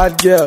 Bad girl,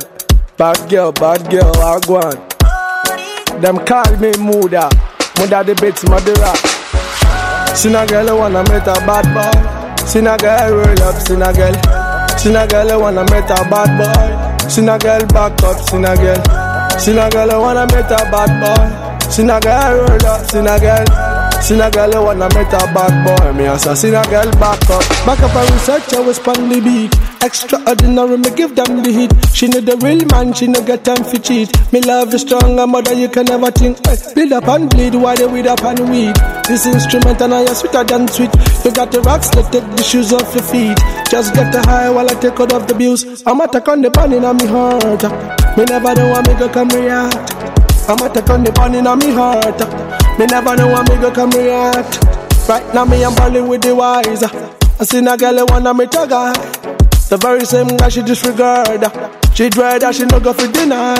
I go on. Them call me Muda the bits Madura. Seen a girl wanna meet a bad boy. Seen a girl roll up, seen a girl wanna meet a bad boy. Seen a girl back up, seen a girl wanna meet a bad boy. Seen a girl roll up, seen a girl wanna meet a bad boy. Me also seen a girl back up and research I was on the beat. Extraordinary, me give them the heat. She need a real man, she no get time for cheat. Me love is strong, a mother you can never think. Bleed up and bleed, why they weed up and weed. This instrument and I am sweeter than sweet. You got the rocks, let's take the shoes off your feet. Just get the high while I take out of the bills. I'm attack on the bunny in me heart. Me never know what me go come react. I'm attack on the bunny in me heart. Me never know what me go come react. Right now me I'm balling with the wise. I seen a girl wanna meet a guy. The very same guy she disregard. She dread that she no go for deny.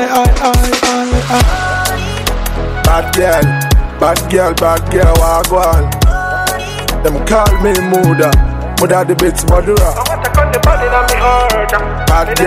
Bad girl, I go on. Them call me Muda the bits Madura. I want to cut the body in me heart. Bad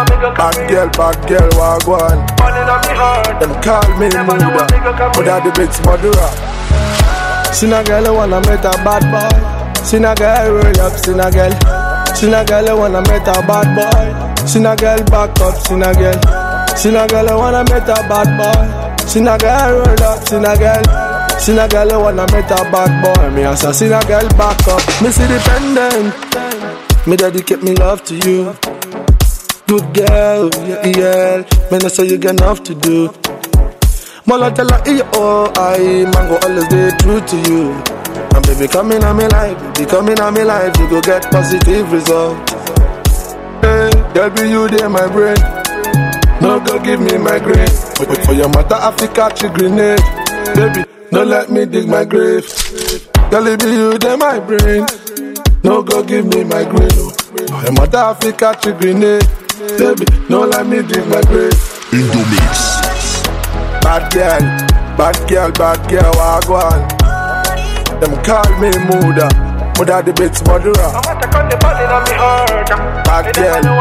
girl, I go on. Them call me Muda the bits Madura. Seen a girl wanna meet a bad boy. Seen a girl roll up, seen a girl wanna meet a bad boy. Seen a girl back up, seen a girl wanna meet a bad boy. Seen a girl roll up, seen a girl wanna meet a bad boy. Me also seen a girl back up. Me see dependent. Me dedicate me love to you. Good girl, yeah. Me know say you got enough to do. Mala tell her, I man go always stay true to you. And baby, come in on me life, you go get positive results. Hey, girl, be you there, my brain. No go give me my grain. But for your mother, I fi catch a grenade. Baby, no let me dig my grave. Girl, be you there, my brain. No go give me my grain. For your mother, I fi catch a grenade. Baby, no let me dig my grave. Indomix. Bad girl, I go on. Them call me Muda the bits Madura. I want to cut the body in me heart. Bad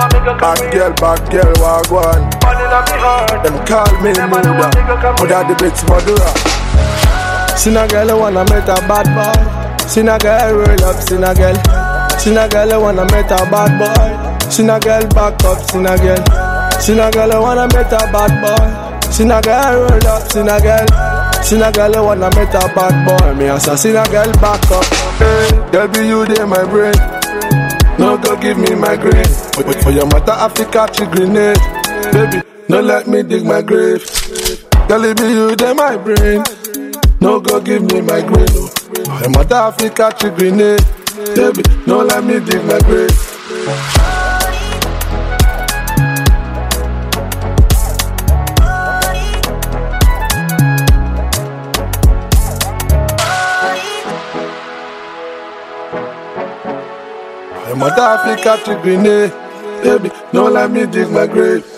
girl, I go on. Them call me Muda the bits Madura. Seen a girl wanna meet a bad boy. Seen a girl roll up, seen a girl wanna meet a bad boy. Seen a girl back up, seen a girl wanna meet a bad boy. Seen a girl roll up, seen a girl wanna meet a bad boy. Me also seen a girl back up. Hey, girl, be you there, my brain. No go give me my grain. But for your mother, I fi catch a grenade. Baby, no let me dig my grave. Girl, be you there, my brain. No go give me my grain. For your mother, I fi catch a grenade. Baby, no let me dig my grave. My mother fi catch a grenade. Baby, no let me dig my grave.